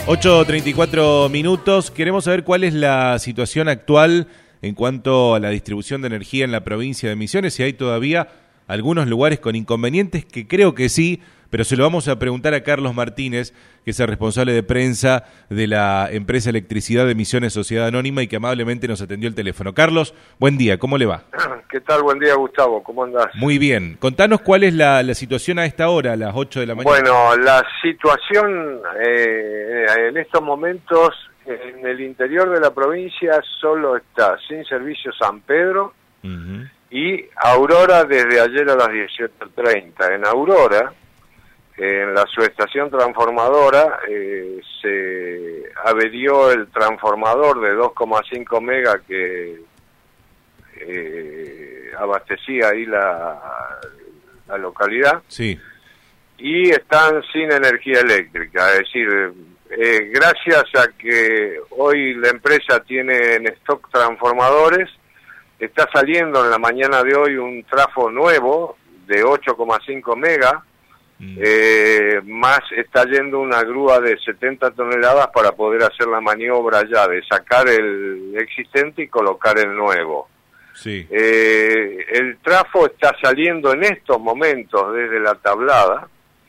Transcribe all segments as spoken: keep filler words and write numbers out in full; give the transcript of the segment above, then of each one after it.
ocho treinta y cuatro minutos. Queremos saber cuál es la situación actual en cuanto a la distribución de energía en la provincia de Misiones, si hay todavía algunos lugares con inconvenientes, que creo que sí, pero se lo vamos a preguntar a Carlos Martínez, que es el responsable de prensa de la empresa Electricidad de Misiones Sociedad Anónima y que amablemente nos atendió el teléfono. Carlos, buen día, ¿cómo le va? ¿Qué tal? Buen día, Gustavo, ¿cómo andás? Muy bien. Contanos cuál es la, la situación a esta hora, a las ocho de la mañana. Bueno, la situación eh, en estos momentos en el interior de la provincia solo está sin servicio San Pedro uh-huh. y Aurora desde ayer a las dieciocho treinta. En Aurora, en la subestación transformadora, eh, se averió el transformador de dos coma cinco mega que eh, abastecía ahí la, la localidad. Sí. Y están sin energía eléctrica, es decir, eh, gracias a que hoy la empresa tiene en stock transformadores, está saliendo en la mañana de hoy un trafo nuevo de ocho coma cinco mega, mm. eh, más está yendo una grúa de setenta toneladas para poder hacer la maniobra ya de sacar el existente y colocar el nuevo. Sí. Eh, el trafo está saliendo en estos momentos desde la tablada,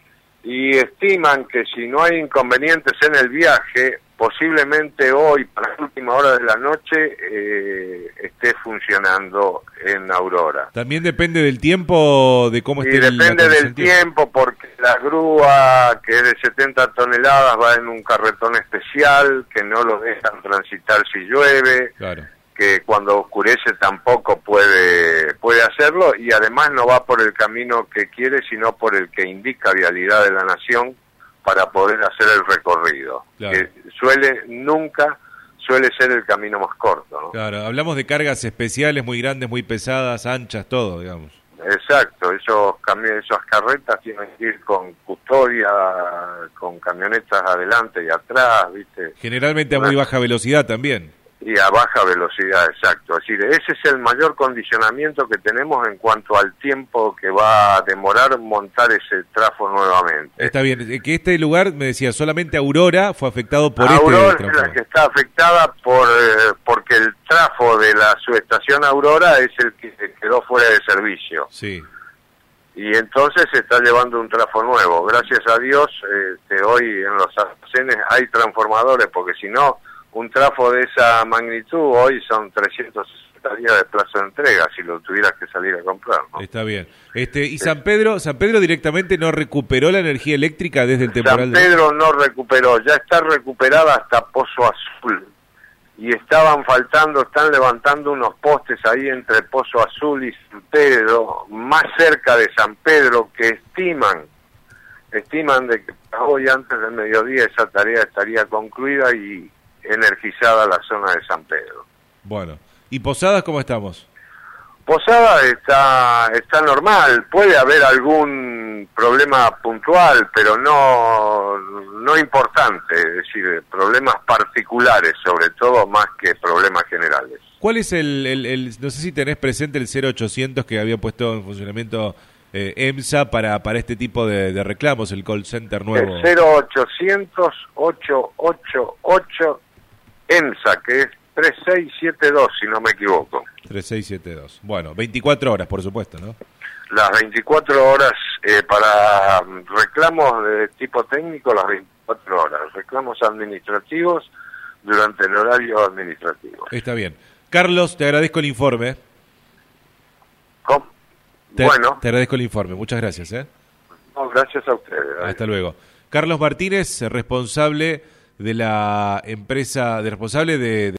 y estiman que si no hay inconvenientes en el viaje, posiblemente hoy, para la última hora de la noche, eh, esté funcionando en Aurora. También depende del tiempo, de cómo esté el Y depende del tiempo, porque la grúa, que es de setenta toneladas, va en un carretón especial, que no lo dejan transitar si llueve. Claro. Que cuando oscurece tampoco puede puede hacerlo, y además no va por el camino que quiere, sino por el que indica Vialidad de la Nación para poder hacer el recorrido. Claro. Que suele, nunca suele ser el camino más corto, ¿no? Claro, hablamos de cargas especiales muy grandes, muy pesadas, anchas, todo, digamos. Exacto, esos camiones, esas carretas tienen que ir con custodia, con camionetas adelante y atrás, ¿viste? Generalmente a muy baja velocidad también. Y a baja velocidad, exacto. Es decir, ese es el mayor condicionamiento que tenemos en cuanto al tiempo que va a demorar montar ese trafo nuevamente. Está bien, que este lugar, me decía, solamente Aurora fue afectado por Aurora este es la que está afectada por eh, porque el trafo de la subestación Aurora es el que quedó fuera de servicio. Sí. Y entonces se está llevando un trafo nuevo. Gracias a Dios, eh, que hoy en los almacenes hay transformadores, porque si no, un trafo de esa magnitud hoy son trescientos sesenta días de plazo de entrega si lo tuvieras que salir a comprar, ¿no? Está bien. Este, y San Pedro, San Pedro directamente no recuperó la energía eléctrica desde el temporal. San Pedro de... no recuperó, ya está recuperada hasta Pozo Azul. Y estaban faltando, están levantando unos postes ahí entre Pozo Azul y San Pedro, más cerca de San Pedro, que estiman, estiman de que hoy antes del mediodía esa tarea estaría concluida y energizada la zona de San Pedro. Bueno, ¿y Posadas cómo estamos? Posadas está está normal, puede haber algún problema puntual, pero no no importante, es decir, problemas particulares sobre todo más que problemas generales. ¿Cuál es el, el, el no sé si tenés presente el cero ochocientos que había puesto en funcionamiento eh, EMSA para para este tipo de, de reclamos, el call center nuevo? El cero ochocientos, ochocientos ochenta y ocho EMSA, que es tres seis siete dos, si no me equivoco. tres seis siete dos. Bueno, veinticuatro horas, por supuesto, ¿no? Las veinticuatro horas eh, para reclamos de tipo técnico, las veinticuatro horas. Reclamos administrativos durante el horario administrativo. Está bien. Carlos, te agradezco el informe. ¿Cómo? Te, bueno. Te agradezco el informe. Muchas gracias, ¿eh? No, gracias a ustedes. Hasta luego. Carlos Martínez, responsable de la empresa, de responsable de... de